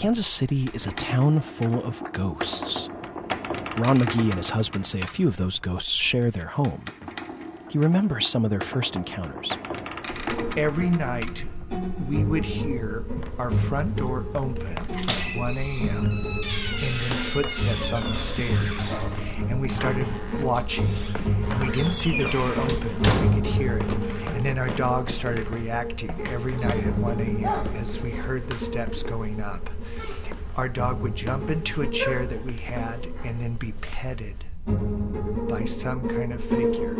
Kansas City is a town full of ghosts. Ron McGee and his husband say a few of those ghosts share their home. He remembers some of their first encounters. Every night, we would hear our front door open at 1 a.m. and then footsteps on the stairs. And we started watching, and we didn't see the door open, but we could hear it. And then our dog started reacting every night at 1 a.m. as we heard the steps going up. Our dog would jump into a chair that we had and then be petted by some kind of figure.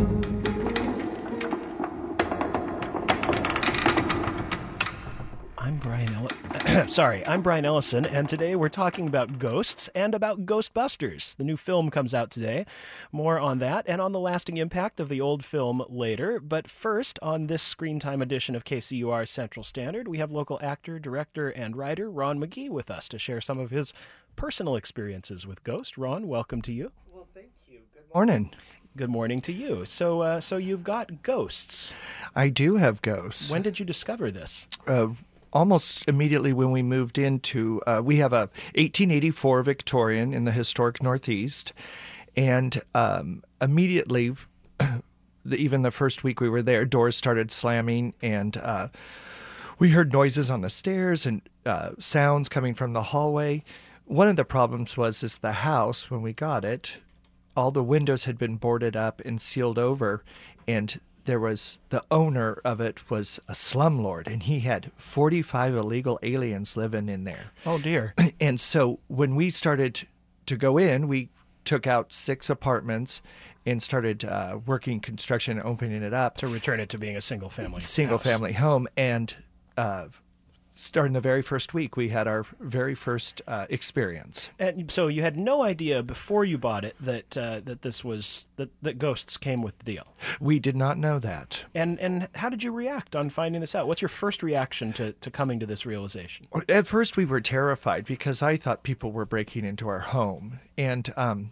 I'm Brian Ellison, and today we're talking about ghosts and about Ghostbusters. The new film comes out today. More on that and on the lasting impact of the old film later. But first, on this Screen Time edition of KCUR Central Standard, we have local actor, director, and writer Ron McGee with us to share some of his personal experiences with ghosts. Ron, welcome to you. Well, thank you. Good morning. Good morning to you. So you've got ghosts. I do have ghosts. When did you discover this? Almost immediately when we moved into, we have a 1884 Victorian in the historic Northeast, and immediately, even the first week we were there, doors started slamming, and we heard noises on the stairs and sounds coming from the hallway. One of the problems was the house, when we got it, all the windows had been boarded up and sealed over, and the owner of it was a slumlord, and he had 45 illegal aliens living in there. Oh, dear. And so when we started to go in, we took out 6 apartments and started working construction and opening it up. To return it to being a single-family home. And starting the very first week, we had our very first experience. And so you had no idea before you bought it that that ghosts came with the deal. We did not know that. And how did you react on finding this out? What's your first reaction to coming to this realization? At first, we were terrified because I thought people were breaking into our home. And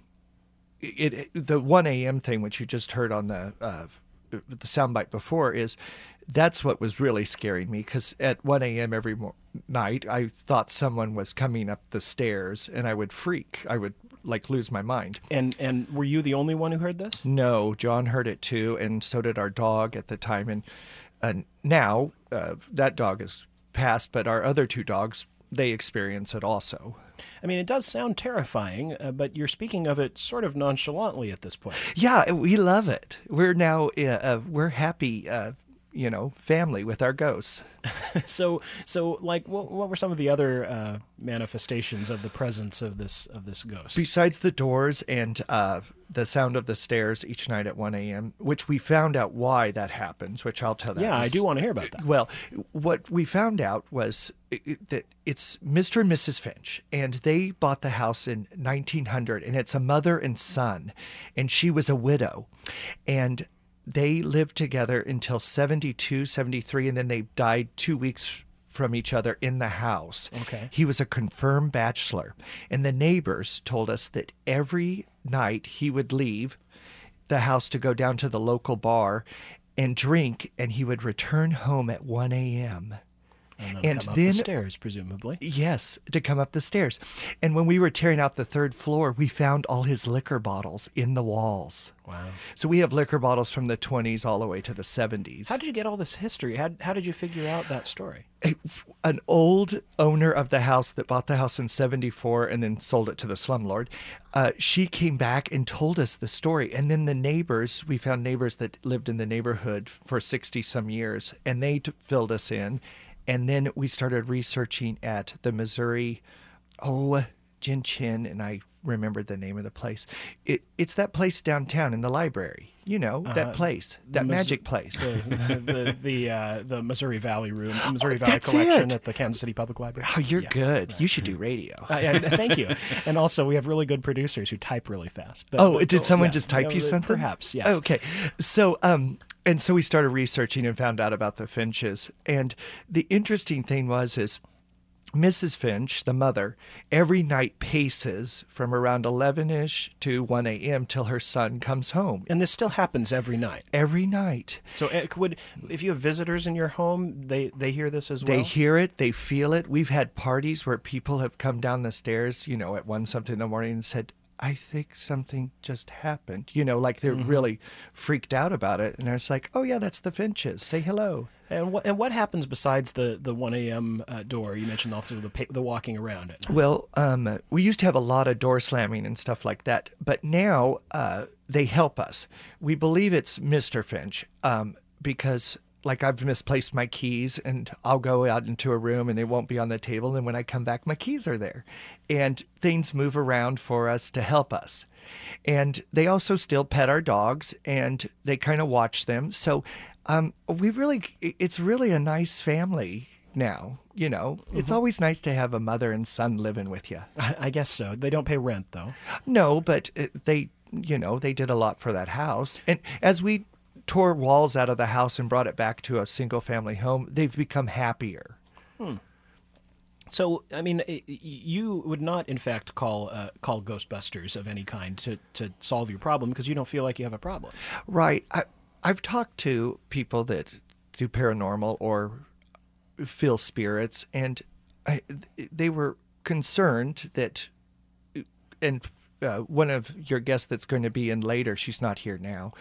the 1 a.m. thing, which you just heard on the soundbite before, that's what was really scaring me, because at 1 a.m. every night, I thought someone was coming up the stairs, and I would freak. I would, lose my mind. And were you the only one who heard this? No, John heard it too, and so did our dog at the time. And now that dog is passed, but our other 2 dogs, they experience it also. I mean, it does sound terrifying, but you're speaking of it sort of nonchalantly at this point. Yeah, we love it. We're now, we're happy, family with our ghosts. So what were some of the other manifestations of the presence of this ghost? Besides the doors and the sound of the stairs each night at 1 a.m., which we found out why that happens, which I'll tell that. Yeah, I do want to hear about that. Well, what we found out was that it's Mr. and Mrs. Finch, and they bought the house in 1900, and it's a mother and son, and she was a widow, and they lived together until 72, 73, and then they died 2 weeks from each other in the house. Okay. He was a confirmed bachelor. And the neighbors told us that every night he would leave the house to go down to the local bar and drink, and he would return home at 1 a.m. And come up the stairs, presumably. Yes, to come up the stairs. And when we were tearing out the 3rd floor, we found all his liquor bottles in the walls. Wow. So we have liquor bottles from the 20s all the way to the 70s. How did you get all this history? How did you figure out that story? An old owner of the house that bought the house in 74 and then sold it to the slumlord, she came back and told us the story. And then the neighbors, we found neighbors that lived in the neighborhood for 60-some years, and they filled us in. And then we started researching at the Missouri, Gin Chin, and I remembered the name of the place. It's that place downtown in the library. That place, that magic place. The Missouri Valley Room, Missouri Valley That's Collection it. at the Kansas City Public Library. Oh, you're good. You should do radio. Thank you. And also, we have really good producers who type really fast. Did someone just type you something? Perhaps, yes. Okay. So, and so we started researching and found out about the Finches. And the interesting thing was Mrs. Finch, the mother, every night paces from around 11-ish to 1 a.m. till her son comes home. And this still happens every night. Every night. So if you have visitors in your home, they hear this as well? They hear it. They feel it. We've had parties where people have come down the stairs, at 1 something in the morning and said, I think something just happened. Like they're really freaked out about it. And it's like, oh, yeah, that's the Finches. Say hello. And what happens besides the 1 a.m. Door? You mentioned also the walking around it. Well, we used to have a lot of door slamming and stuff like that. But now they help us. We believe it's Mr. Finch because... like I've misplaced my keys and I'll go out into a room and they won't be on the table. And when I come back, my keys are there and things move around for us to help us. And they also still pet our dogs and they kind of watch them. So it's really a nice family now. It's always nice to have a mother and son living with you. I guess so. They don't pay rent though. No, but they did a lot for that house. And as we tore walls out of the house and brought it back to a single-family home, they've become happier. So, I mean, you would not, in fact, call Ghostbusters of any kind to solve your problem because you don't feel like you have a problem. Right. I've talked to people that do paranormal or feel spirits, and they were concerned that, and one of your guests that's going to be in later, she's not here now,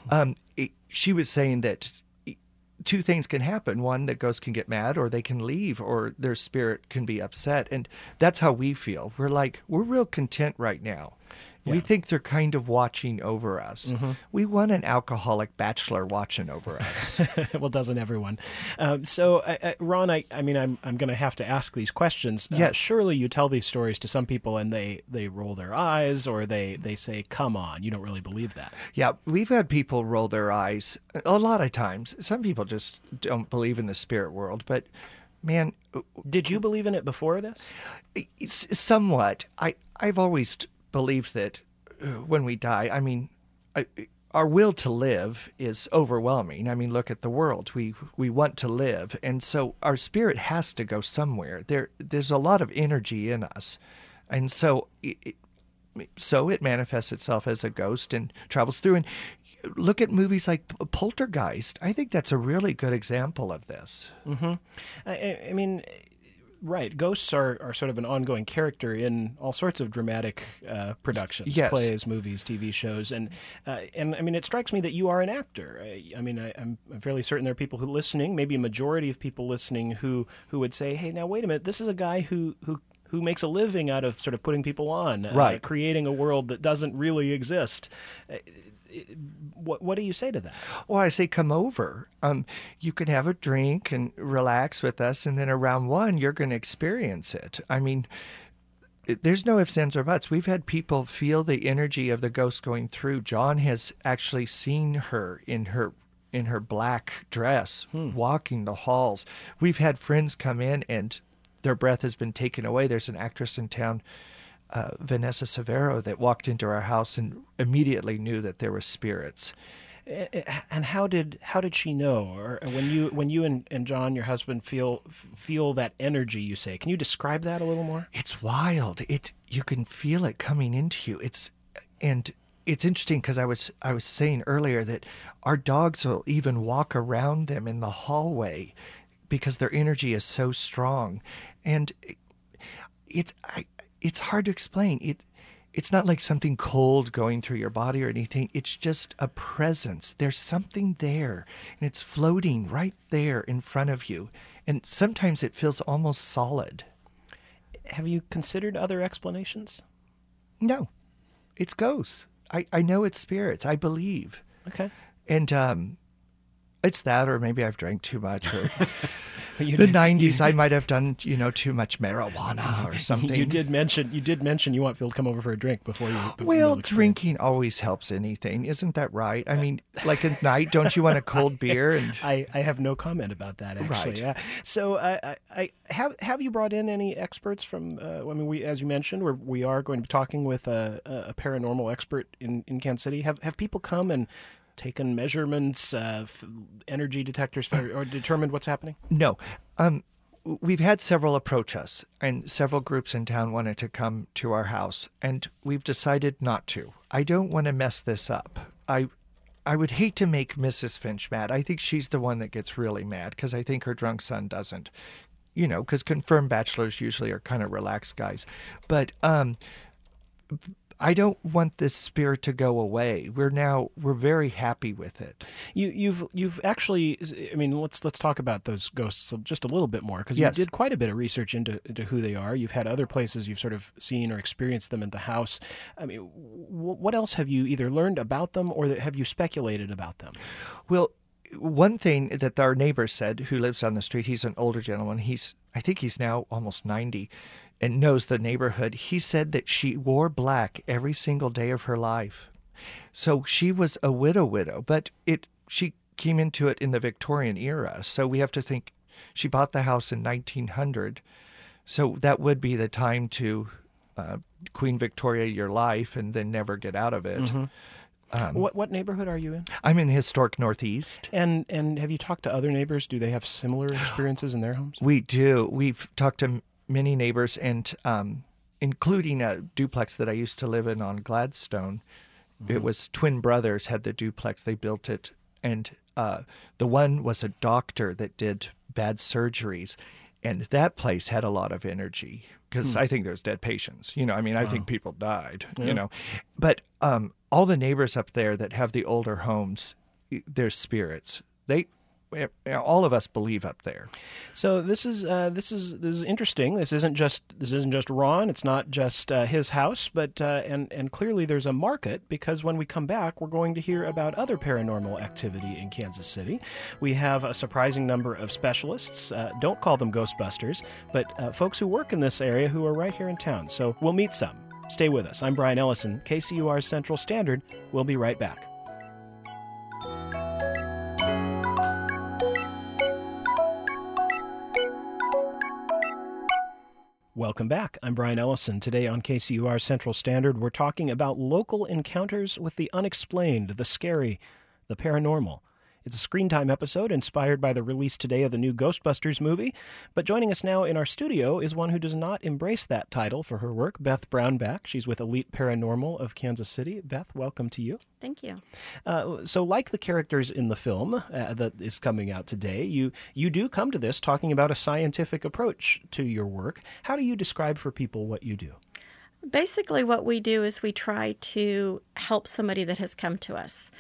she was saying that two things can happen. One, that ghosts can get mad or they can leave or their spirit can be upset. And that's how we feel. We're real content right now. Yeah. We think they're kind of watching over us. We want an alcoholic bachelor watching over us. Well, doesn't everyone? So, Ron, I'm going to have to ask these questions. Yes. Surely you tell these stories to some people and they roll their eyes or they say, come on, you don't really believe that. Yeah, we've had people roll their eyes a lot of times. Some people just don't believe in the spirit world, but man. Did you believe in it before this? Somewhat. I've always believe that when we die, our will to live is overwhelming. Look at the world. We want to live. And so our spirit has to go somewhere. There's a lot of energy in us. And so it manifests itself as a ghost and travels through. And look at movies like Poltergeist. I think that's a really good example of this. I mean... Right. Ghosts are sort of an ongoing character in all sorts of dramatic productions, yes. Plays, movies, TV shows. And it strikes me that you are an actor. I'm fairly certain there are people who are listening, maybe a majority of people listening who would say, hey, now, wait a minute, this is a guy who makes a living out of sort of putting people on, right. Creating a world that doesn't really exist. What do you say to that? Well, I say come over. You can have a drink and relax with us, and then around 1, you're going to experience it. There's no ifs, ands, or buts. We've had people feel the energy of the ghost going through. John has actually seen her in her black dress walking the halls. We've had friends come in, and their breath has been taken away. There's an actress in town, Vanessa Severo, that walked into our house and immediately knew that there were spirits. And how did she know? Or when you and John, your husband, feel that energy, you say, can you describe that a little more? It's wild. You can feel it coming into you. It's interesting because I was saying earlier that our dogs will even walk around them in the hallway because their energy is so strong, and it's hard to explain. It's not like something cold going through your body or anything. It's just a presence. There's something there, and it's floating right there in front of you. And sometimes it feels almost solid. Have you considered other explanations? No. It's ghosts. I know it's spirits. I believe. Okay. And it's that, or maybe I've drank too much. Or the 90s, I might have done, too much marijuana or something. You did mention you want people to come over for a drink before you. Well, drinking always helps anything, isn't that right? Like at night, don't you want a cold beer? And I have no comment about that, actually. Right. Yeah. So, I have you brought in any experts from? We, as you mentioned, we are going to be talking with a paranormal expert in Kansas City. Have people come and taken measurements, energy detectors, or determined what's happening? No. we've had several approach us, and several groups in town wanted to come to our house, and we've decided not to. I don't want to mess this up. I would hate to make Mrs. Finch mad. I think she's the one that gets really mad because I think her drunk son doesn't. Because confirmed bachelors usually are kind of relaxed guys. But I don't want this spirit to go away. We're very happy with it. You've actually, I mean, let's talk about those ghosts just a little bit more, because Yes. you did quite a bit of research into who they are. You've had other places you've sort of seen or experienced them in the house. I mean, what else have you either learned about them or have you speculated about them? Well, one thing that our neighbor said, who lives on the street, he's an older gentleman. I think he's now almost 90 and knows the neighborhood. He said that she wore black every single day of her life. So she was a widow, but she came into it in the Victorian era. So we have to think she bought the house in 1900. So that would be the time to Queen Victoria your life and then never get out of it. Mm-hmm. What neighborhood are you in? I'm in the historic Northeast. And have you talked to other neighbors? Do they have similar experiences in their homes? We do. We've talked to many neighbors, and including a duplex that I used to live in on Gladstone. Mm-hmm. It was twin brothers had the duplex. They built it, and the one was a doctor that did bad surgeries, and that place had a lot of energy because I think there's dead patients. I think people died. Yeah. But all the neighbors up there that have the older homes, their spirits. All of us believe up there. So this is interesting. This isn't just Ron. It's not just his house, but and clearly there's a market, because when we come back, we're going to hear about other paranormal activity in Kansas City. We have a surprising number of specialists. Don't call them Ghostbusters, but folks who work in this area who are right here in town. So we'll meet some. Stay with us. I'm Brian Ellison, KCUR Central Standard. We'll be right back. Welcome back. I'm Brian Ellison. Today on KCUR Central Standard, we're talking about local encounters with the unexplained, the scary, the paranormal. It's a Screen Time episode inspired by the release today of the new Ghostbusters movie. But joining us now in our studio is one who does not embrace that title for her work, Beth Brownback. She's with Elite Paranormal of Kansas City. Beth, welcome to you. Thank you. So like the characters in the film that is coming out today, you do come to this talking about a scientific approach to your work. How do you describe for people what you do? Basically, what we do is we try to help somebody that has come to us.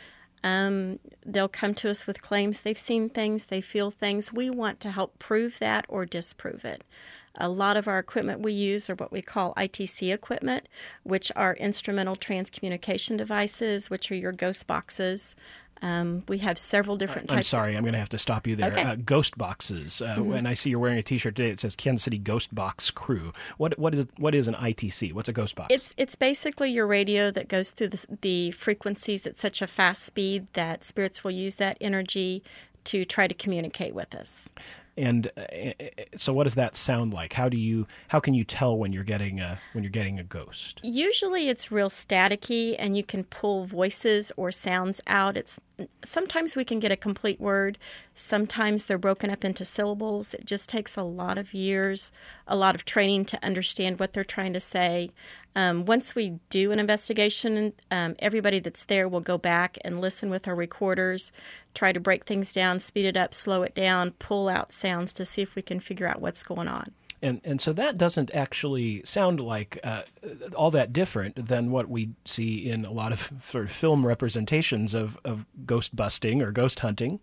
They'll come to us with claims they've seen things, they feel things. We want to help prove that or disprove it. A lot of our equipment we use are what we call ITC equipment, which are instrumental transcommunication devices, which are your ghost boxes. We have several different types. I'm sorry, I'm going to have to stop you there. Okay. Ghost boxes. And I see you're wearing a T-shirt today that says Kansas City Ghost Box Crew. What is an ITC? What's a ghost box? It's basically your radio that goes through the frequencies at such a fast speed that spirits will use that energy to try to communicate with us. And so, what does that sound like? How can you tell when you're getting a ghost? Usually, it's real staticky, and you can pull voices or sounds out. Sometimes we can get a complete word. Sometimes they're broken up into syllables. It just takes a lot of years, a lot of training to understand what they're trying to say. Once we do an investigation, everybody that's there will go back and listen with our recorders, try to break things down, speed it up, slow it down, pull out sounds to see if we can figure out what's going on. And so that doesn't actually sound like all that different than what we see in a lot of sort of film representations of ghost busting or ghost hunting.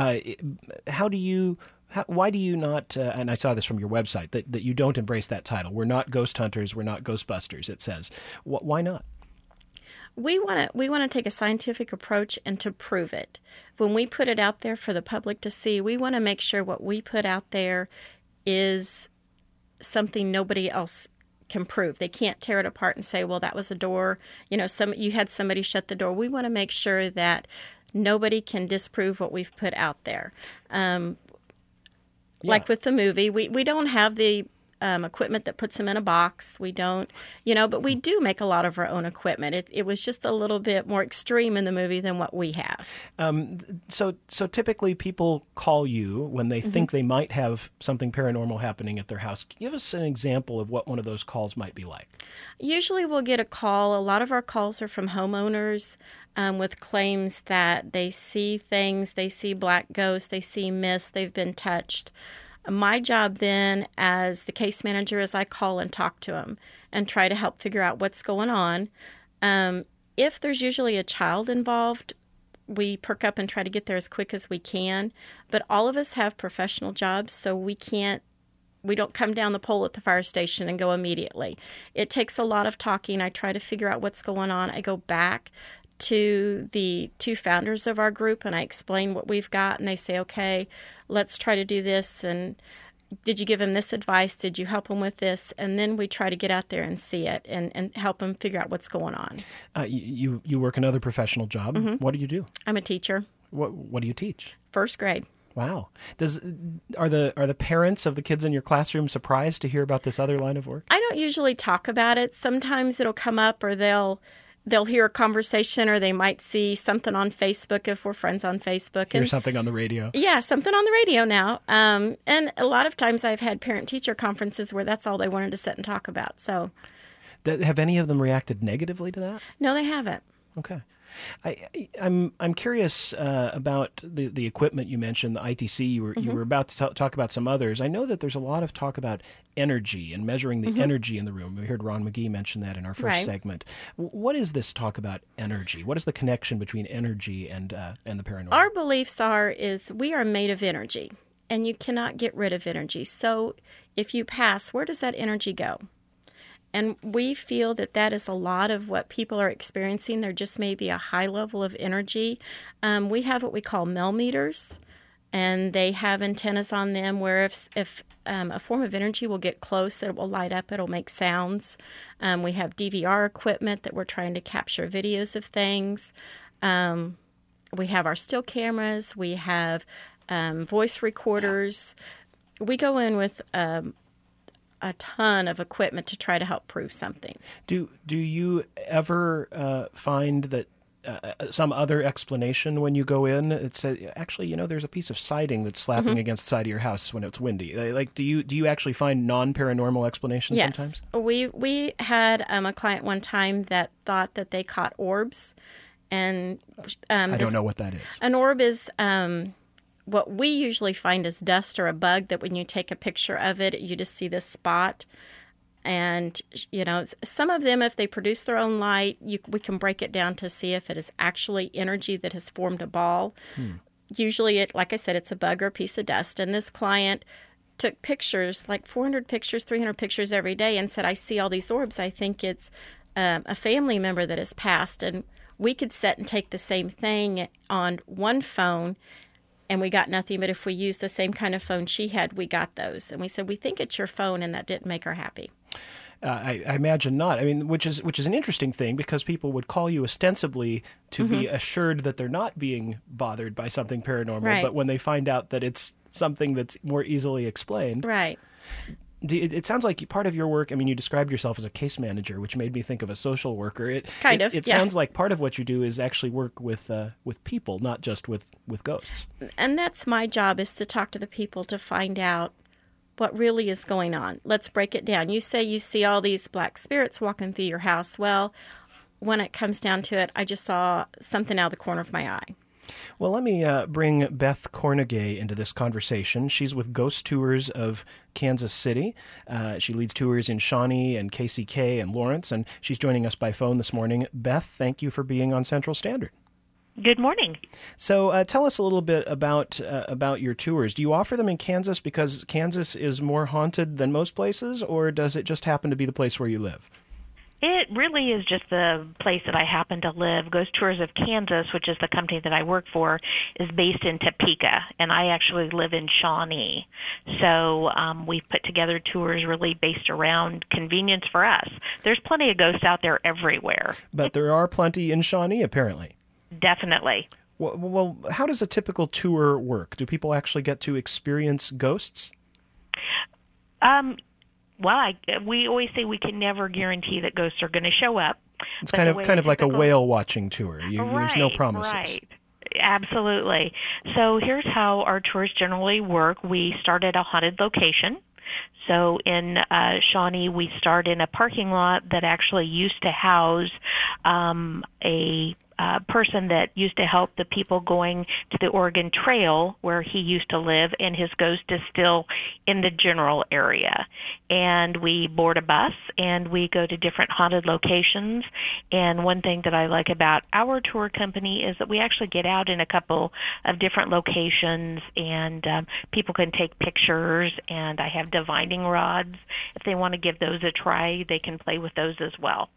Mm-hmm. Why do you not, and I saw this from your website, that you don't embrace that title? We're not ghost hunters, we're not Ghostbusters, it says. Why not? We want to take a scientific approach and to prove it. When we put it out there for the public to see, we want to make sure what we put out there is something nobody else can prove. They can't tear it apart and say, well, that was a door. You had somebody shut the door. We want to make sure that nobody can disprove what we've put out there. Like with the movie, we don't have the equipment that puts them in a box. We don't, but we do make a lot of our own equipment. It was just a little bit more extreme in the movie than what we have. So typically people call you when they think they might have something paranormal happening at their house. Give us an example of what one of those calls might be like. Usually we'll get a call. A lot of our calls are from homeowners with claims that they see things, they see black ghosts, they see mist, they've been touched. My job then as the case manager is I call and talk to them and try to help figure out what's going on. If there's usually a child involved, we perk up and try to get there as quick as we can. But all of us have professional jobs, so we don't come down the pole at the fire station and go immediately. It takes a lot of talking. I try to figure out what's going on. I go back to the two founders of our group and I explain what we've got, and they say, okay, let's try to do this. And did you give him this advice? Did you help him with this? And then we try to get out there and see it and help him figure out what's going on. You work another professional job. What do you do? I'm a teacher. What do you teach? First grade. Wow. Are the parents of the kids in your classroom surprised to hear about this other line of work? I don't usually talk about it. Sometimes it'll come up, or they'll hear a conversation, or they might see something on Facebook if we're friends on Facebook. Hear something on the radio. Yeah, something on the radio now. And a lot of times I've had parent-teacher conferences where that's all they wanted to sit and talk about. So, have any of them reacted negatively to that? No, they haven't. Okay. I'm curious about the equipment you mentioned, the ITC. You were about to talk about some others. I know that there's a lot of talk about energy and measuring the energy in the room. We heard Ron McGee mention that in our first segment. What is this talk about energy? What is the connection between energy and the paranormal? Our beliefs is we are made of energy, and you cannot get rid of energy. So if you pass, where does that energy go? And we feel that is a lot of what people are experiencing. There just may be a high level of energy. We have what we call millimeters, and they have antennas on them where if a form of energy will get close, it will light up, it'll make sounds. We have DVR equipment that we're trying to capture videos of things. We have our still cameras. We have voice recorders. We go in with a ton of equipment to try to help prove something. Do you ever find that some other explanation when you go in? It's actually, there's a piece of siding that's slapping against the side of your house when it's windy. Like, do you actually find non-paranormal explanations sometimes? Yes. We had a client one time that thought that they caught orbs, and I don't know what that is. An orb is what we usually find is dust or a bug that when you take a picture of it, you just see this spot. And, some of them, if they produce their own light, we can break it down to see if it is actually energy that has formed a ball. Usually, like I said, it's a bug or a piece of dust. And this client took pictures, like 400 pictures, 300 pictures every day, and said, I see all these orbs. I think it's a family member that has passed. And we could sit and take the same thing on one phone, and we got nothing. But if we used the same kind of phone she had, we got those. And we said, we think it's your phone, and that didn't make her happy. I imagine not. I mean, which is an interesting thing, because people would call you ostensibly to be assured that they're not being bothered by something paranormal. Right. But when they find out that it's something that's more easily explained. Right. It sounds like part of your work, I mean, you described yourself as a case manager, which made me think of a social worker. It sounds like part of what you do is actually work with people, not just with ghosts. And that's my job, is to talk to the people to find out what really is going on. Let's break it down. You say you see all these black spirits walking through your house. Well, when it comes down to it, I just saw something out of the corner of my eye. Well, let me bring Beth Cornegay into this conversation. She's with Ghost Tours of Kansas City. She leads tours in Shawnee and KCK and Lawrence, and she's joining us by phone this morning. Beth, thank you for being on Central Standard. Good morning. So tell us a little bit about your tours. Do you offer them in Kansas because Kansas is more haunted than most places, or does it just happen to be the place where you live? It really is just the place that I happen to live. Ghost Tours of Kansas, which is the company that I work for, is based in Topeka, and I actually live in Shawnee. So we've put together tours really based around convenience for us. There's plenty of ghosts out there everywhere. But there are plenty in Shawnee, apparently. Definitely. Well, how does a typical tour work? Do people actually get to experience ghosts? we always say we can never guarantee that ghosts are going to show up. It's but kind of like a whale watching tour. There's no promises. Right. Absolutely. So here's how our tours generally work. We start at a haunted location. So in Shawnee, we start in a parking lot that actually used to house a person that used to help the people going to the Oregon Trail where he used to live, and his ghost is still in the general area. And we board a bus, and we go to different haunted locations. And one thing that I like about our tour company is that we actually get out in a couple of different locations, and people can take pictures, and I have divining rods. If they want to give those a try, they can play with those as well.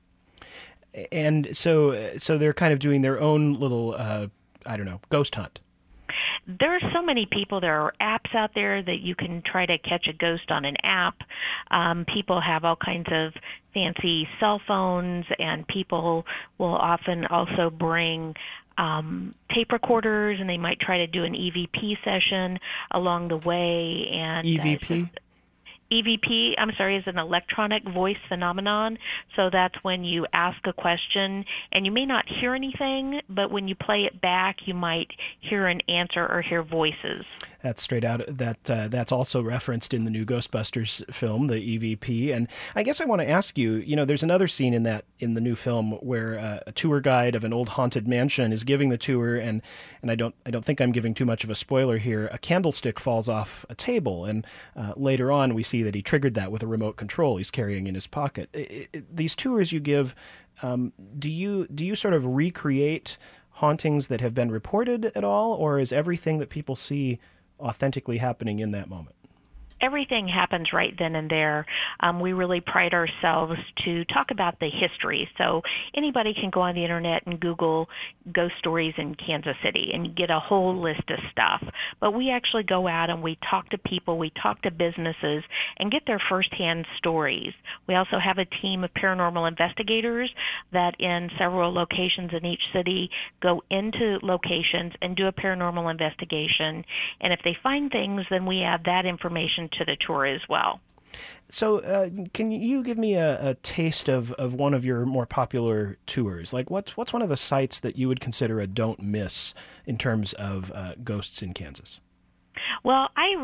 And so they're kind of doing their own little, ghost hunt. There are so many people. There are apps out there that you can try to catch a ghost on an app. People have all kinds of fancy cell phones, and people will often also bring tape recorders, and they might try to do an EVP session along the way. And EVP? EVP, is an electronic voice phenomenon. So that's when you ask a question and you may not hear anything, but when you play it back, you might hear an answer or hear voices. That's straight out. That's also referenced in the new Ghostbusters film, the EVP. And I guess I want to ask you. There's another scene in the new film where a tour guide of an old haunted mansion is giving the tour, and I don't think I'm giving too much of a spoiler here. A candlestick falls off a table, and later on we see that he triggered that with a remote control he's carrying in his pocket. These tours you give, do you sort of recreate hauntings that have been reported at all, or is everything that people see authentically happening in that moment? Everything happens right then and there. We really pride ourselves to talk about the history. So anybody can go on the internet and Google ghost stories in Kansas City and get a whole list of stuff. But we actually go out and we talk to people, we talk to businesses, and get their firsthand stories. We also have a team of paranormal investigators that in several locations in each city go into locations and do a paranormal investigation. And if they find things, then we add that information to the tour as well. So can you give me a taste of one of your more popular tours? Like what's one of the sites that you would consider a don't miss in terms of ghosts in Kansas? Well,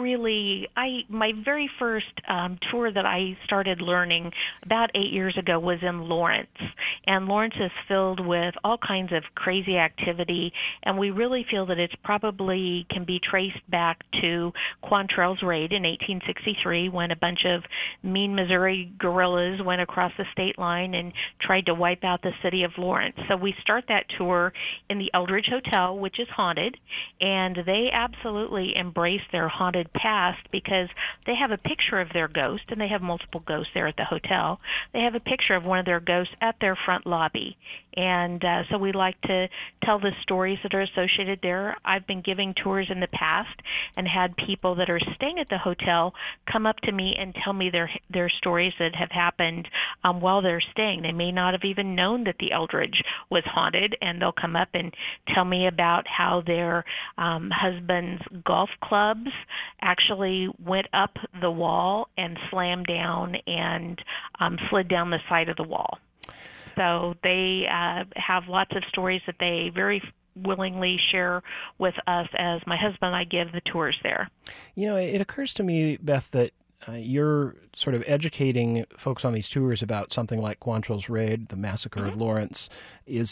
my very first tour that I started learning about 8 years ago was in Lawrence. And Lawrence is filled with all kinds of crazy activity, and we really feel that it's probably can be traced back to Quantrell's raid in 1863 when a bunch of mean Missouri guerrillas went across the state line and tried to wipe out the city of Lawrence. So we start that tour in the Eldridge Hotel, which is haunted, and they absolutely embrace their haunted past because they have a picture of their ghost, and they have multiple ghosts there at the hotel. They have a picture of one of their ghosts at their front lobby. And so we like to tell the stories that are associated there. I've been giving tours in the past and had people that are staying at the hotel come up to me and tell me their stories that have happened while they're staying. They may not have even known that the Eldridge was haunted, and they'll come up and tell me about how their husband's golf clubs actually went up the wall and slammed down and slid down the side of the wall. So they have lots of stories that they very willingly share with us as my husband and I give the tours there. It occurs to me, Beth, that you're sort of educating folks on these tours about something like Quantrell's raid, the massacre of Lawrence, is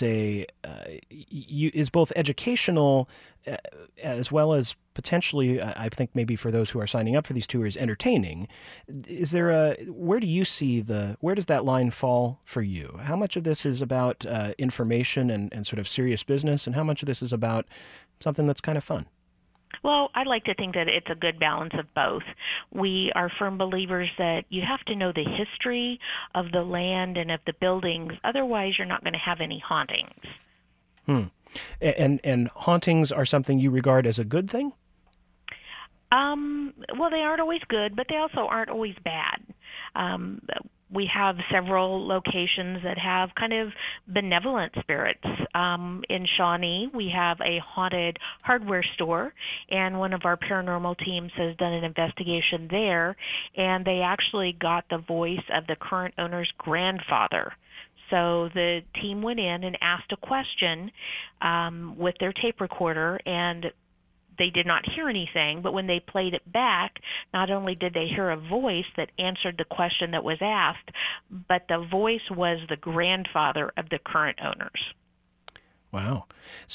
both educational as well as potentially, I think maybe for those who are signing up for these tours, entertaining. Where does that line fall for you? How much of this is about information and sort of serious business, and how much of this is about something that's kind of fun? Well, I like to think that it's a good balance of both. We are firm believers that you have to know the history of the land and of the buildings. Otherwise, you're not going to have any hauntings. And hauntings are something you regard as a good thing? Well, they aren't always good, but they also aren't always bad. we have several locations that have kind of benevolent spirits. In Shawnee, we have a haunted hardware store, and one of our paranormal teams has done an investigation there, and they actually got the voice of the current owner's grandfather. So the team went in and asked a question with their tape recorder, and they did not hear anything, but when they played it back, not only did they hear a voice that answered the question that was asked, but the voice was the grandfather of the current owners. Wow.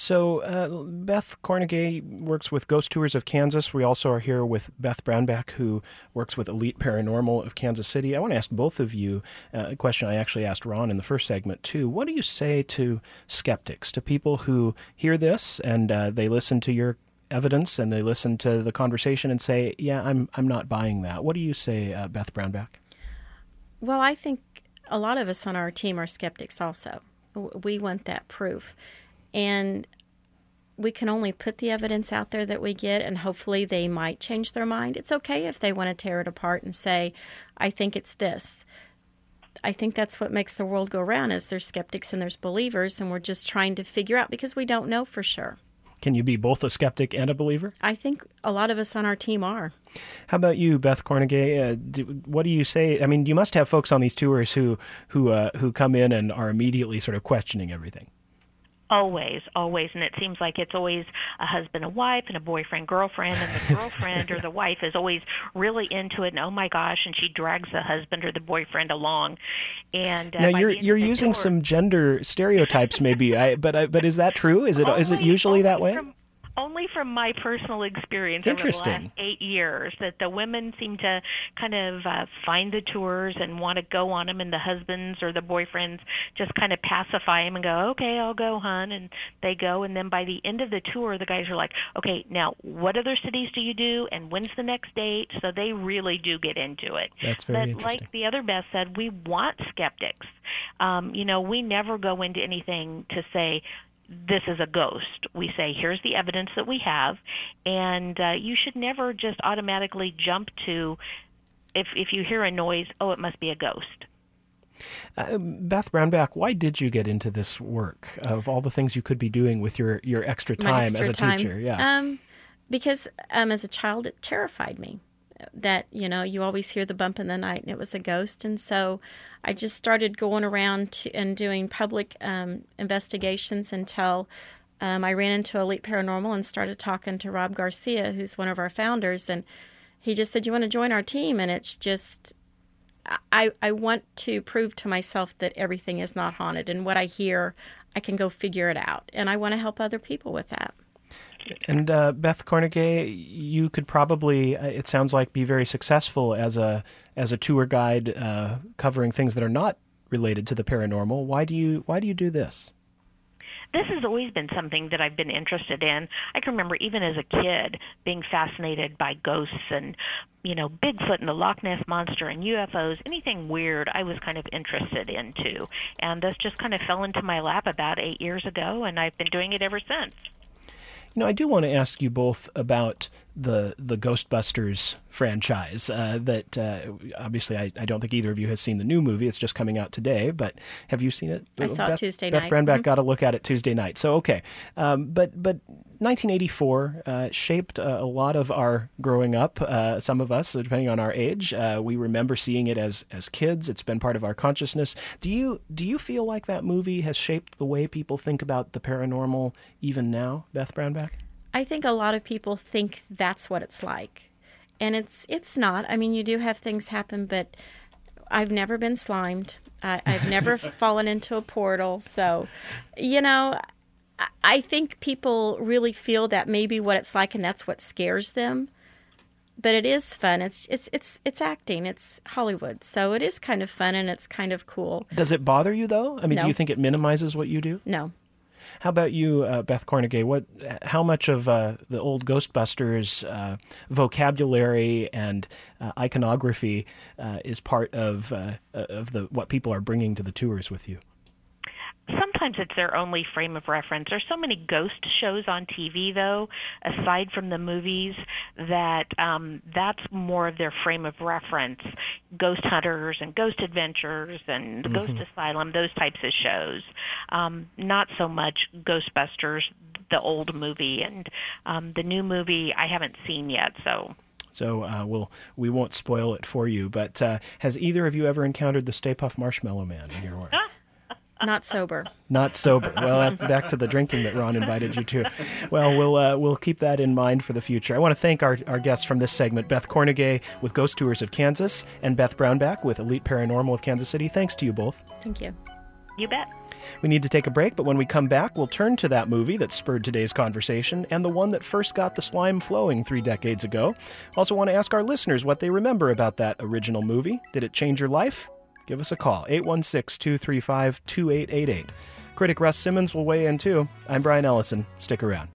So Beth Cornegay works with Ghost Tours of Kansas. We also are here with Beth Brownback, who works with Elite Paranormal of Kansas City. I want to ask both of you a question I actually asked Ron in the first segment, too. What do you say to skeptics, to people who hear this and they listen to your evidence and they listen to the conversation and say, yeah, I'm not buying that? What do you say, Beth Brownback? Well, I think a lot of us on our team are skeptics also. We want that proof. And we can only put the evidence out there that we get, and hopefully they might change their mind. It's okay if they want to tear it apart and say, I think it's this. I think that's what makes the world go round, is there's skeptics and there's believers, and we're just trying to figure out because we don't know for sure. Can you be both a skeptic and a believer? I think a lot of us on our team are. How about you, Beth Cornegay? What do you say? I mean, you must have folks on these tours who come in and are immediately sort of questioning everything. Always. And it seems like it's always a husband and wife and a boyfriend, girlfriend, and the girlfriend or the wife is always really into it, and oh my gosh, and she drags the husband or the boyfriend along. And now you're using some gender stereotypes, maybe. But is that true? Is it usually that way? Only from my personal experience over the last 8 years, that the women seem to kind of find the tours and want to go on them, and the husbands or the boyfriends just kind of pacify them and go, okay, I'll go, hon, and they go. And then by the end of the tour, the guys are like, okay, now what other cities do you do, and when's the next date? So they really do get into it. That's very interesting. But like the other Beth said, we want skeptics. We never go into anything to say, this is a ghost. We say, here's the evidence that we have, and you should never just automatically jump to, if you hear a noise, oh, it must be a ghost. Beth Brownback, why did you get into this work, of all the things you could be doing with your extra time as a teacher? Yeah. Because as a child, it terrified me. That, you always hear the bump in the night and it was a ghost. And so I just started going around and doing public investigations until I ran into Elite Paranormal and started talking to Rob Garcia, who's one of our founders. And he just said, you want to join our team? And it's just, I want to prove to myself that everything is not haunted. And what I hear, I can go figure it out. And I want to help other people with that. And Beth Cornegay, you could probably, it sounds like, be very successful as a tour guide covering things that are not related to the paranormal. Why do you do this? This has always been something that I've been interested in. I can remember even as a kid being fascinated by ghosts and, Bigfoot and the Loch Ness Monster and UFOs, anything weird I was kind of interested into. And this just kind of fell into my lap about 8 years ago, and I've been doing it ever since. I do want to ask you both about the Ghostbusters franchise. That obviously, I don't think either of you has seen the new movie. It's just coming out today. But have you seen it? I saw it Tuesday night. Beth Brownback got a look at it Tuesday night. So okay, but 1984 shaped a lot of our growing up. Some of us, depending on our age, we remember seeing it as kids. It's been part of our consciousness. Do you feel like that movie has shaped the way people think about the paranormal even now, Beth Brownback? I think a lot of people think that's what it's like, and it's not. I mean, you do have things happen, but I've never been slimed. I've never fallen into a portal. So, I think people really feel that maybe what it's like, and that's what scares them. But it is fun. It's acting. It's Hollywood, so it is kind of fun and it's kind of cool. Does it bother you though? I mean, No. Do you think it minimizes what you do? No. How about you, Beth Cornegay? How much of the old Ghostbusters vocabulary and iconography is part of what people are bringing to the tours with you? Sometimes it's their only frame of reference. There's so many ghost shows on TV, though, aside from the movies, that that's more of their frame of reference. Ghost Hunters and Ghost Adventures and the Ghost Asylum, those types of shows. Not so much Ghostbusters, the old movie, and the new movie I haven't seen yet, so... So we won't spoil it for you, but has either of you ever encountered the Stay Puft Marshmallow Man in your work? Not sober. Not sober. Well, back to the drinking that Ron invited you to. Well, we'll keep that in mind for the future. I want to thank our guests from this segment, Beth Cornegay with Ghost Tours of Kansas and Beth Brownback with Elite Paranormal of Kansas City. Thanks to you both. Thank you. You bet. We need to take a break, but when we come back, we'll turn to that movie that spurred today's conversation and the one that first got the slime flowing 3 decades ago. Also want to ask our listeners what they remember about that original movie. Did it change your life? Give us a call, 816-235-2888. Critic Russ Simmons will weigh in too. I'm Brian Ellison. Stick around.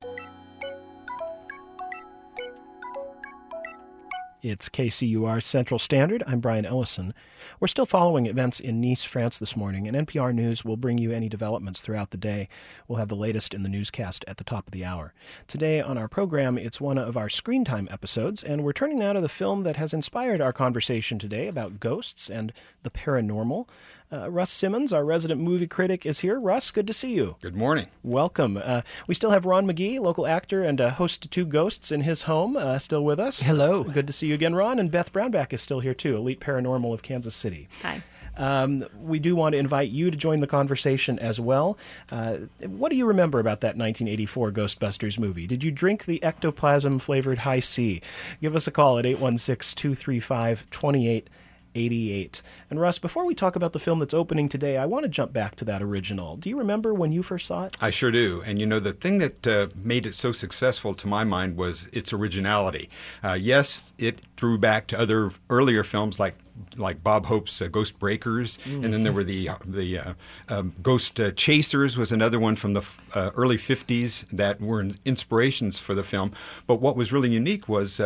It's KCUR Central Standard. I'm Brian Ellison. We're still following events in Nice, France this morning, and NPR News will bring you any developments throughout the day. We'll have the latest in the newscast at the top of the hour. Today on our program, it's one of our Screen Time episodes, and we're turning now to the film that has inspired our conversation today about ghosts and the paranormal. Russ Simmons, our resident movie critic, is here. Russ, good to see you. Good morning. Welcome. We still have Ron McGee, local actor and host to Two Ghosts in his home, still with us. Hello. Good to see you again, Ron. And Beth Brownback is still here, too, Elite Paranormal of Kansas City. Hi. We do want to invite you to join the conversation as well. What do you remember about that 1984 Ghostbusters movie? Did you drink the ectoplasm-flavored high C? Give us a call at 816-235-2888. And Russ, before we talk about the film that's opening today, I want to jump back to that original. Do you remember when you first saw it? I sure do. And the thing that made it so successful to my mind was its originality. Yes, it drew back to other earlier films like Bob Hope's Ghost Breakers, and then there were the Ghost Chasers was another one from the early 50s that were inspirations for the film. But what was really unique was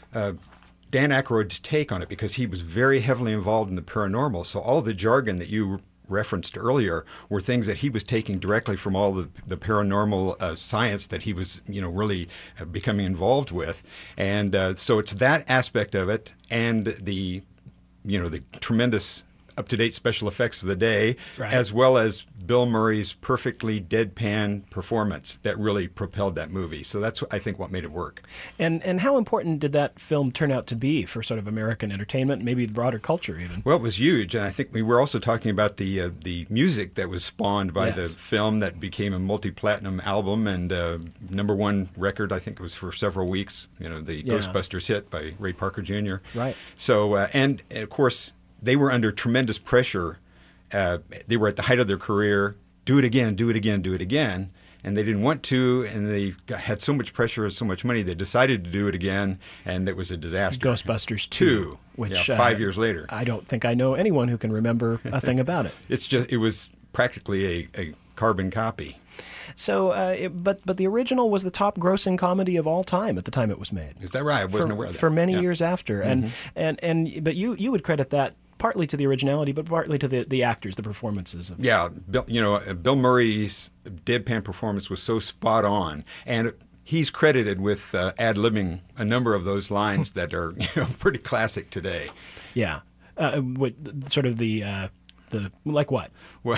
Dan Aykroyd's take on it, because he was very heavily involved in the paranormal. So all of the jargon that you referenced earlier were things that he was taking directly from all the paranormal science that he was, really becoming involved with. And so it's that aspect of it and the tremendous up-to-date special effects of the day, right, as well as Bill Murray's perfectly deadpan performance that really propelled that movie. So that's, I think, what made it work. And how important did that film turn out to be for sort of American entertainment, maybe the broader culture even? Well, it was huge. And I think we were also talking about the music that was spawned by the film that became a multi-platinum album and #1 record, I think it was for several weeks, the Ghostbusters hit by Ray Parker Jr. Right. So, and of course, they were under tremendous pressure. They were at the height of their career. Do it again, do it again, do it again. And they didn't want to, and they had so much pressure, so much money, they decided to do it again, and it was a disaster. Ghostbusters 2. Which 5 years later. I don't think I know anyone who can remember a thing about it. It was practically a carbon copy. So, but the original was the top grossing comedy of all time at the time it was made. Is that right? I wasn't aware of that. For many years after. But you would credit that partly to the originality, but partly to the actors, the performances. Bill Murray's deadpan performance was so spot on, and he's credited with ad-libbing a number of those lines that are pretty classic today. Yeah, sort of the like what?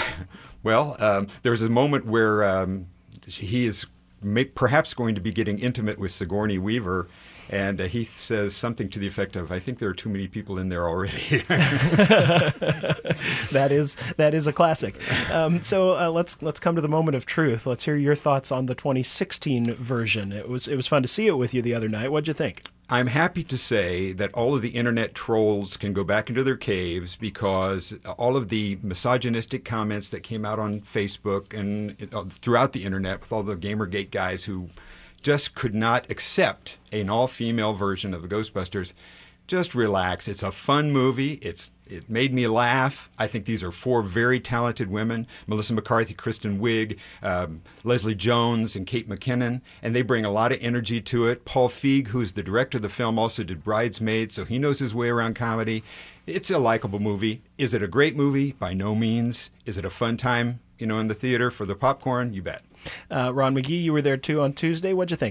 Well, there's a moment where he is perhaps going to be getting intimate with Sigourney Weaver. And he says something to the effect of, "I think there are too many people in there already." That is a classic. So let's come to the moment of truth. Let's hear your thoughts on the 2016 version. It was fun to see it with you the other night. What'd you think? I'm happy to say that all of the internet trolls can go back into their caves, because all of the misogynistic comments that came out on Facebook and throughout the internet with all the Gamergate guys who just could not accept an all-female version of the Ghostbusters. Just relax. It's a fun movie. It made me laugh. I think these are 4 very talented women, Melissa McCarthy, Kristen Wiig, Leslie Jones, and Kate McKinnon, and they bring a lot of energy to it. Paul Feig, who's the director of the film, also did Bridesmaids, so he knows his way around comedy. It's a likable movie. Is it a great movie? By no means. Is it a fun time, in the theater for the popcorn? You bet. Ron McGee, you were there too on Tuesday. What'd you think?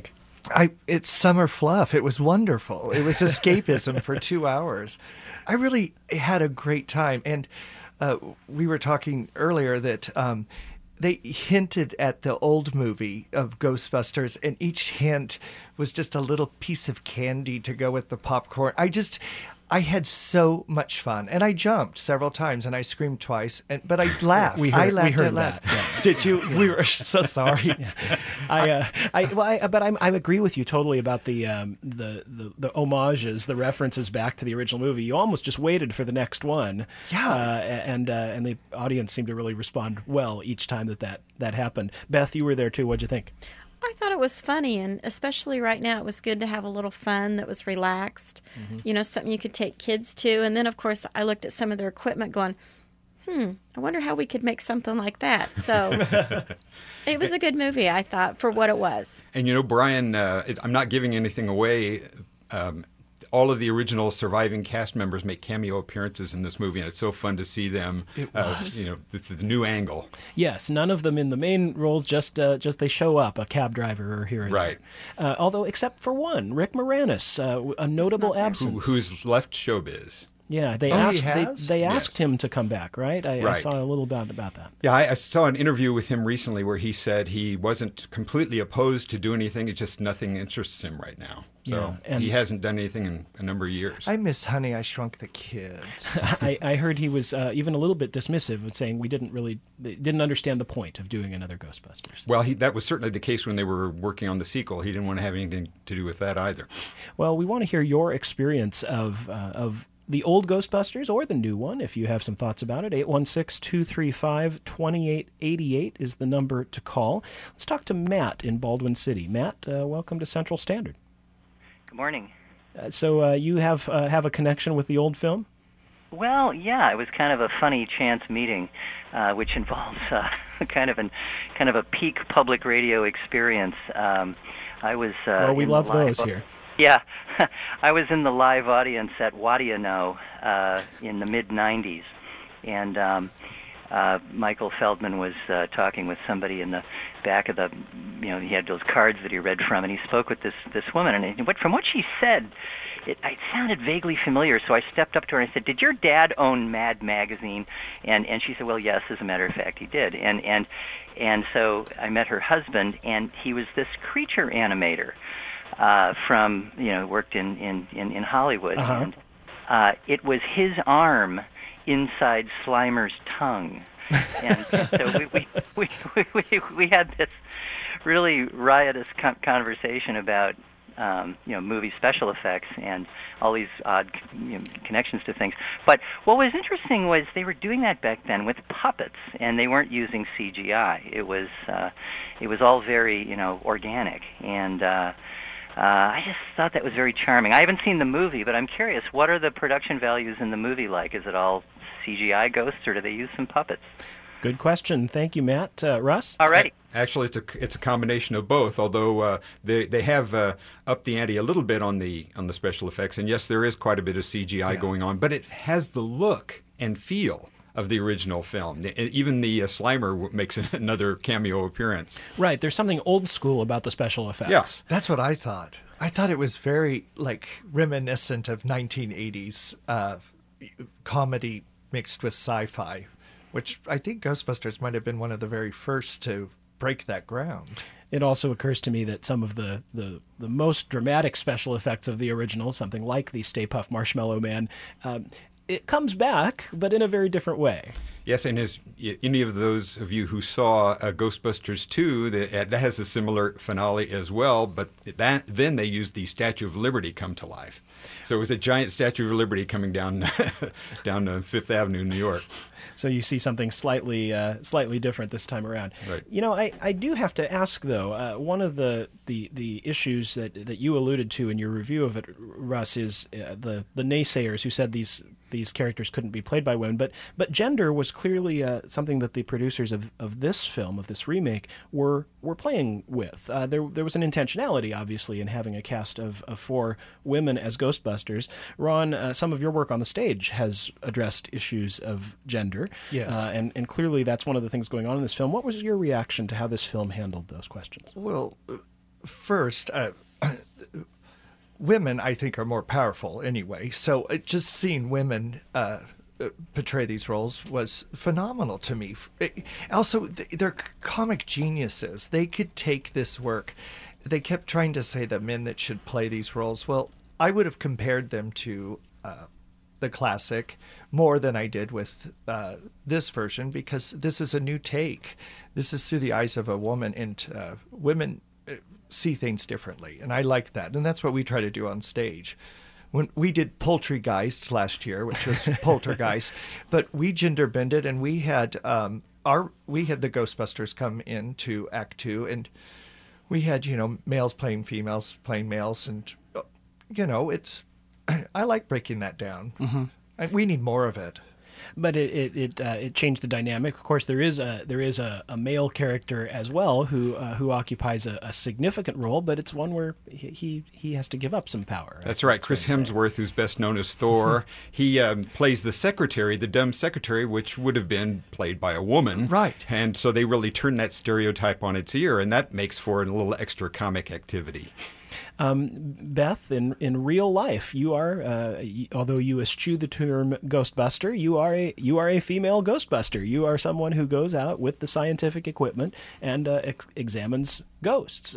It's summer fluff. It was wonderful. It was escapism for 2 hours. I really had a great time. And we were talking earlier that they hinted at the old movie of Ghostbusters, and each hint was just a little piece of candy to go with the popcorn. I had so much fun, and I jumped several times, and I screamed twice, but I laughed. I laughed heard out loud. that. Yeah. Did you? Yeah. We were so sorry. Yeah. I agree with you totally about the homages, the references back to the original movie. You almost just waited for the next one. Yeah. And the audience seemed to really respond well each time that happened. Beth, you were there too. What'd you think? I thought it was funny, and especially right now, it was good to have a little fun that was relaxed. Mm-hmm. Something you could take kids to. And then, of course, I looked at some of their equipment going, I wonder how we could make something like that. So it was a good movie, I thought, for what it was. And, Brian, I'm not giving anything away. All of the original surviving cast members make cameo appearances in this movie, and it's so fun to see them. It was. The new angle. Yes, none of them in the main roles. Just they show up, a cab driver or here and right. there. Although, except for one, Rick Moranis, a notable absence. Who's left showbiz. Yeah, they asked him to come back, right? I saw a little bit about that. Yeah, I saw an interview with him recently where he said he wasn't completely opposed to do anything. It's just nothing interests him right now. So he hasn't done anything in a number of years. I miss Honey, I Shrunk the Kids. I heard he was even a little bit dismissive of saying they didn't understand the point of doing another Ghostbusters. Well, that was certainly the case when they were working on the sequel. He didn't want to have anything to do with that either. Well, we want to hear your experience of the old Ghostbusters or the new one, if you have some thoughts about it. 816-235-2888 is the number to call. Let's talk to Matt in Baldwin City. Matt, welcome to Central Standard. Good morning. So you have a connection with the old film? Well, yeah, it was kind of a funny chance meeting, which involves kind of a peak public radio experience. I was we love those here. Yeah, I was in the live audience at Wadiano in the mid-'90s, and Michael Feldman was talking with somebody in the back of the, he had those cards that he read from, and he spoke with this woman, and from what she said, it sounded vaguely familiar, so I stepped up to her and I said, "Did your dad own Mad Magazine?" And she said, "Well, yes, as a matter of fact, he did." And so I met her husband, and he was this creature animator. From worked in Hollywood, and it was his arm inside Slimer's tongue, and so we had this really riotous conversation about movie special effects and all these odd connections to things. But what was interesting was they were doing that back then with puppets, and they weren't using CGI. It was all very organic, and I just thought that was very charming. I haven't seen the movie, but I'm curious, what are the production values in the movie like? Is it all CGI ghosts, or do they use some puppets? Good question. Thank you, Matt. Russ? All righty. Actually, it's a combination of both, although they have upped the ante a little bit on the special effects. And yes, there is quite a bit of CGI going on, but it has the look and feel of the original film. Even the Slimer makes another cameo appearance. Right. There's something old school about the special effects. Yes. That's what I thought. I thought it was very reminiscent of 1980s comedy mixed with sci-fi, which I think Ghostbusters might have been one of the very first to break that ground. It also occurs to me that some of the most dramatic special effects of the original, something like the Stay Puft Marshmallow Man, it comes back, but in a very different way. Yes, and as any of those of you who saw Ghostbusters 2, that has a similar finale as well, but then they used the Statue of Liberty come to life. So it was a giant Statue of Liberty coming down Fifth Avenue in New York. So you see something slightly different this time around. Right. I do have to ask, though, one of the issues that you alluded to in your review of it, Russ, is the naysayers who said these characters couldn't be played by women. But gender was clearly something that the producers of this film, of this remake, were playing with. There was an intentionality, obviously, in having a cast of 4 women as Ghostbusters. Ron, some of your work on the stage has addressed issues of gender. Yes. And clearly that's one of the things going on in this film. What was your reaction to how this film handled those questions? Well, first, women, I think, are more powerful anyway. So just seeing women portray these roles was phenomenal to me. Also, they're comic geniuses. They could take this work. They kept trying to say the men that should play these roles. Well, I would have compared them to the classic more than I did with this version, because this is a new take. This is through the eyes of a woman, and women see things differently, and I like that. And that's what we try to do on stage. When we did Poultrygeist last year, which was Poltergeist, but we gender bended, and we had the Ghostbusters come into Act 2, and we had males playing females, playing males, and it's I like breaking that down. Mm-hmm. We need more of it. But it changed the dynamic. Of course, there is a male character as well who occupies a significant role, but it's one where he has to give up some power. That's right. Chris Hemsworth, who's best known as Thor, he plays the secretary, the dumb secretary, which would have been played by a woman. Right. And so they really turn that stereotype on its ear, and that makes for a little extra comic activity. Beth, in real life, you are, although you eschew the term Ghostbuster, you are a female Ghostbuster. You are someone who goes out with the scientific equipment and examines ghosts.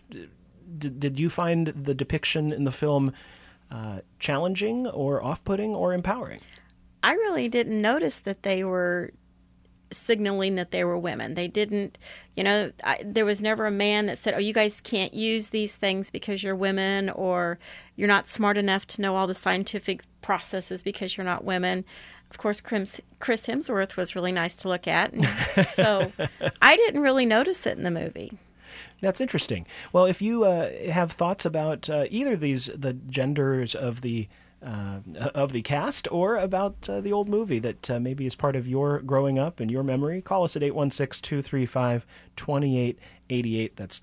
Did you find the depiction in the film challenging or off-putting or empowering? I really didn't notice that they were signaling that they were women. They didn't, there was never a man that said, oh, you guys can't use these things because you're women, or you're not smart enough to know all the scientific processes because you're not women. Of course, Chris Hemsworth was really nice to look at, and so I didn't really notice it in the movie. That's interesting. Well, if you have thoughts about either the genders of the cast, or about the old movie that maybe is part of your growing up and your memory, call us at 816-235-2888. That's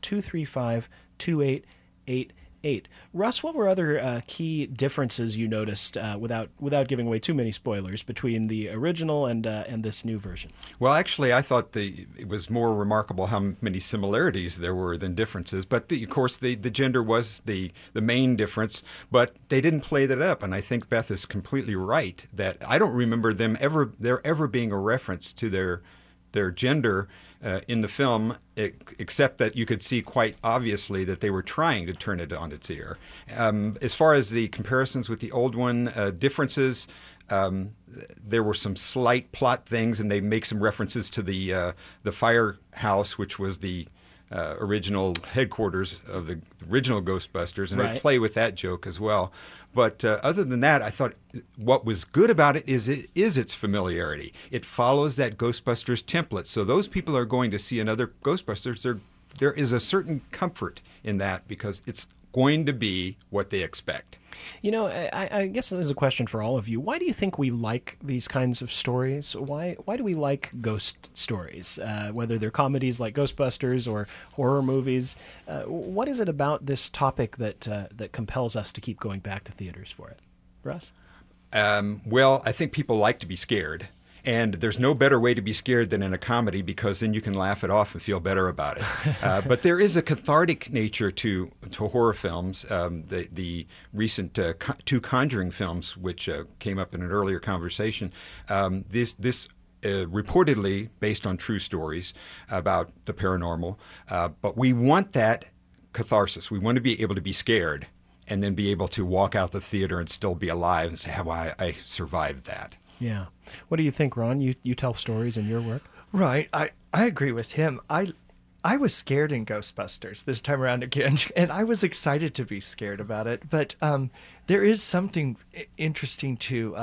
235-2888. Russ, what were other key differences you noticed, without giving away too many spoilers, between the original and this new version? Well, actually, I thought it was more remarkable how many similarities there were than differences. But of course, the gender was the main difference. But they didn't play that up, and I think Beth is completely right that I don't remember there ever being a reference to their gender in the film, except that you could see quite obviously that they were trying to turn it on its ear. As far as the comparisons with the old one, differences, there were some slight plot things, and they make some references to the firehouse, which was the original headquarters of the original Ghostbusters, and right. They play with that joke as well. But other than that, I thought what was good about it is its familiarity. It follows that Ghostbusters template. So those people are going to see another Ghostbusters. There is a certain comfort in that because it's going to be what they expect. I guess there's a question for all of you. Why do you think we like these kinds of stories? Why do we like ghost stories, whether they're comedies like Ghostbusters or horror movies? What is it about this topic that compels us to keep going back to theaters for it? Russ? Well, I think people like to be scared. And there's no better way to be scared than in a comedy, because then you can laugh it off and feel better about it. But there is a cathartic nature to horror films. The recent two Conjuring films, which came up in an earlier conversation, this reportedly based on true stories about the paranormal. But we want that catharsis. We want to be able to be scared and then be able to walk out the theater and still be alive and say, "How I survived that." Yeah. What do you think, Ron? You tell stories in your work? Right. I agree with him. I was scared in Ghostbusters this time around again, and I was excited to be scared about it. But there is something interesting to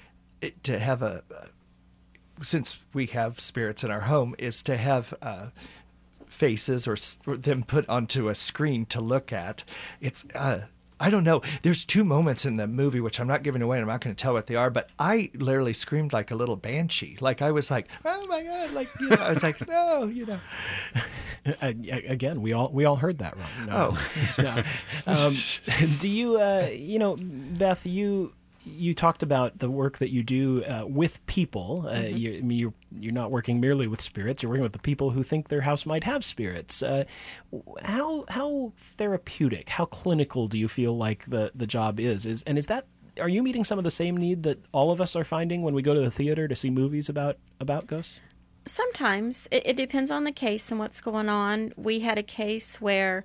have since we have spirits in our home, is to have faces or them put onto a screen to look at. It's I don't know. There's two moments in the movie, which I'm not giving away, and I'm not going to tell what they are, but I literally screamed like a little banshee. Like, I was like, oh my God. Like, I was like, no, Again, we all heard that wrong. No. Oh. No. Do you, Beth, you you talked about the work that you do with people. You're not working merely with spirits. You're working with the people who think their house might have spirits. How therapeutic, how clinical do you feel like the job is? Are you meeting some of the same need that all of us are finding when we go to the theater to see movies about ghosts? Sometimes. It depends on the case and what's going on. We had a case where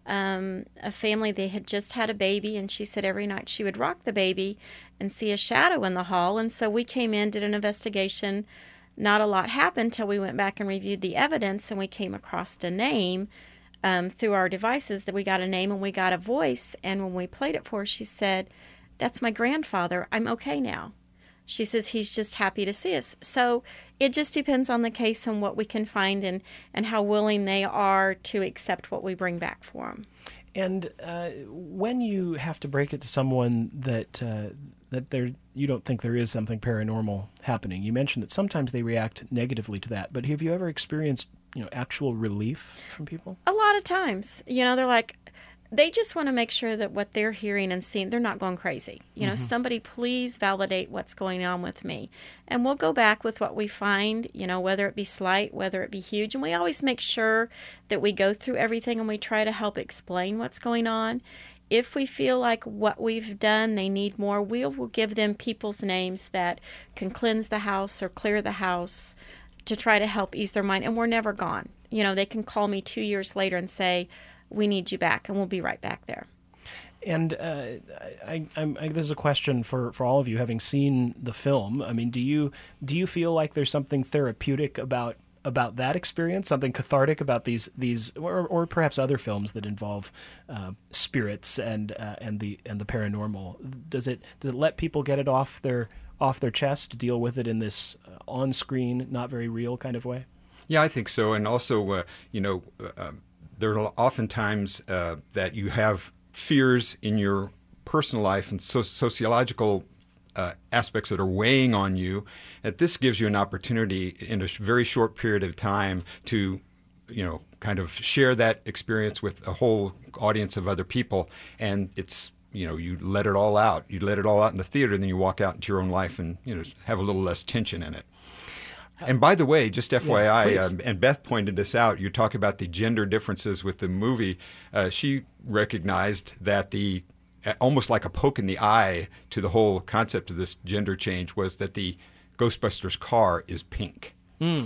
a family, they had just had a baby, and she said every night she would rock the baby and see a shadow in the hall. And so we came in, did an investigation. Not a lot happened till we went back and reviewed the evidence, and we came across a name through our devices, that we got a name and we got a voice. And when we played it for her, she said, "That's my grandfather. I'm okay now." She says he's just happy to see us. So it just depends on the case and what we can find, and how willing they are to accept what we bring back for them. And when you have to break it to someone that you don't think there is something paranormal happening, you mentioned that sometimes they react negatively to that. But have you ever experienced actual relief from people? A lot of times, they're like, they just want to make sure that what they're hearing and seeing, they're not going crazy. Somebody please validate what's going on with me. And we'll go back with what we find, whether it be slight, whether it be huge. And we always make sure that we go through everything and we try to help explain what's going on. If we feel like what we've done, they need more, we'll give them people's names that can cleanse the house or clear the house to try to help ease their mind. And we're never gone. They can call me 2 years later and say, "We need you back," and we'll be right back there. And there's a question for all of you, having seen the film. I mean, do you feel like there's something therapeutic about that experience, something cathartic about these or perhaps other films that involve spirits and the paranormal? Does it let people get it off their chest, deal with it in this on-screen, not very real kind of way? Yeah, I think so. And also, there are often times that you have fears in your personal life and sociological aspects that are weighing on you, that this gives you an opportunity in a very short period of time to, kind of share that experience with a whole audience of other people. And it's, you let it all out. You let it all out in the theater, and then you walk out into your own life and, have a little less tension in it. And by the way, just FYI, and Beth pointed this out, you talk about the gender differences with the movie. She recognized that almost like a poke in the eye to the whole concept of this gender change was that the Ghostbusters car is pink.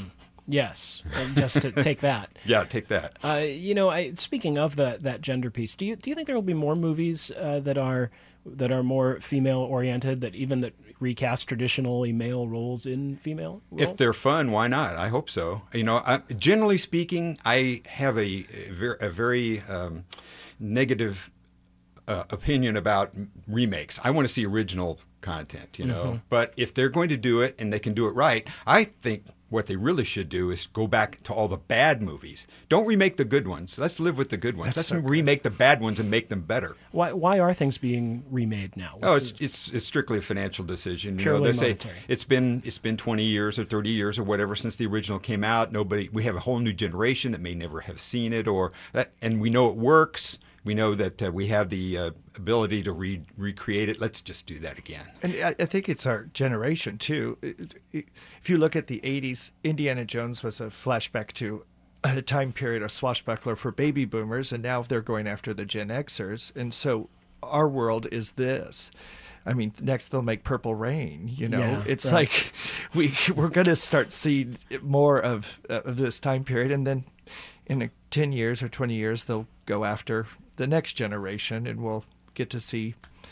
Yes, just to take that. Yeah, take that. Speaking of that gender piece, do you think there will be more movies that are more female oriented, that recast traditionally male roles in female roles? If they're fun, why not? I hope so. Generally speaking, I have a very negative opinion about remakes. I want to see original content, But if they're going to do it and they can do it right, I think what they really should do is go back to all the bad movies. Don't remake the good ones. Let's live with the good ones. Let's remake the bad ones and make them better. Why are things being remade now? It's strictly a financial decision. Purely they monetary. Say it's been 20 years or 30 years or whatever since the original came out. We have a whole new generation that may never have seen it, and we know it works. We know that we have the ability to recreate it. Let's just do that again. And I think it's our generation, too. If you look at the 80s, Indiana Jones was a flashback to a time period, a swashbuckler for baby boomers, and now they're going after the Gen Xers. And so our world is this. I mean, next they'll make Purple Rain, Yeah, it's right. like we're going to start seeing more of this time period. And then in 10 years or 20 years, they'll go after the next generation, and we'll get to see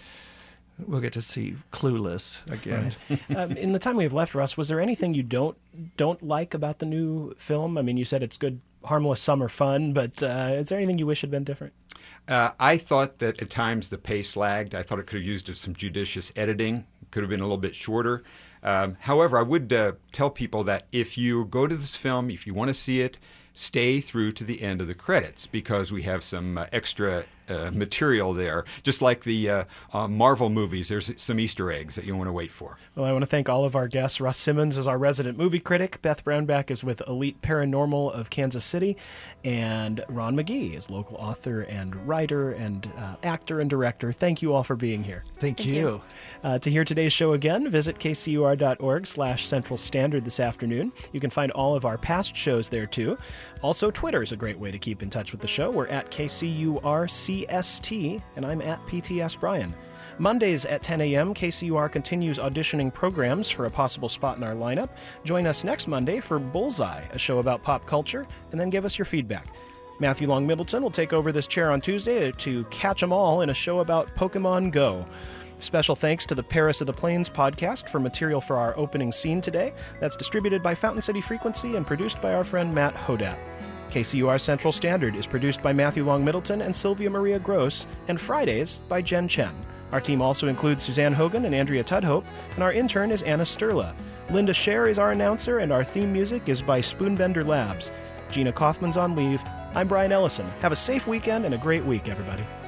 Clueless again. Right. In the time we have left, Russ, was there anything you don't like about the new film? I mean, you said it's good, harmless summer fun, but is there anything you wish had been different? I thought that at times the pace lagged. I thought it could have used some judicious editing. Could have been a little bit shorter. However, I would tell people that if you go to this film, if you want to see it, stay through to the end of the credits, because we have some extra material there. Just like the Marvel movies, there's some Easter eggs that you want to wait for. Well, I want to thank all of our guests. Russ Simmons is our resident movie critic. Beth Brownback is with Elite Paranormal of Kansas City. And Ron McGee is local author and writer and actor and director. Thank you all for being here. Thank you. To hear today's show again, visit kcur.org/Central Standard this afternoon. You can find all of our past shows there, too. Also, Twitter is a great way to keep in touch with the show. We're at KCURCST, and I'm at PTS Brian. Mondays at 10 a.m., KCUR continues auditioning programs for a possible spot in our lineup. Join us next Monday for Bullseye, a show about pop culture, and then give us your feedback. Matthew Long Middleton will take over this chair on Tuesday to catch 'em all in a show about Pokemon Go. Special thanks to the Paris of the Plains podcast for material for our opening scene today. That's distributed by Fountain City Frequency and produced by our friend Matt Hodat. KCUR Central Standard is produced by Matthew Long Middleton and Sylvia Maria Gross, and Fridays by Jen Chen. Our team also includes Suzanne Hogan and Andrea Tudhope, and our intern is Anna Sturla. Linda Scher is our announcer, and our theme music is by Spoonbender Labs. Gina Kaufman's on leave. I'm Brian Ellison. Have a safe weekend and a great week, everybody.